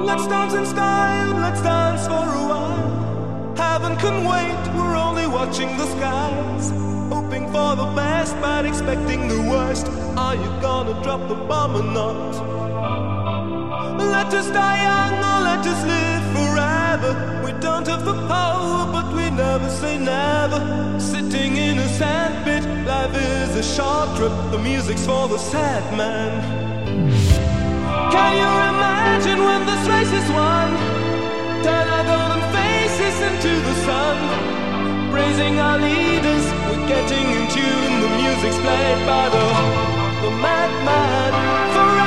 Let's dance in style, let's dance for a while. Heaven can wait, we're only watching the skies. Hoping for the best, but expecting the worst. Are you gonna drop the bomb or not? Let us die young or let us live forever. We don't have the power, but we never say never. Sitting in a sandpit, life is a short trip. The music's for the sad man. Can you imagine when this race is won? Turn our golden faces into the sun. Praising our leaders, we're getting in tune. The music's played by the madman. Forever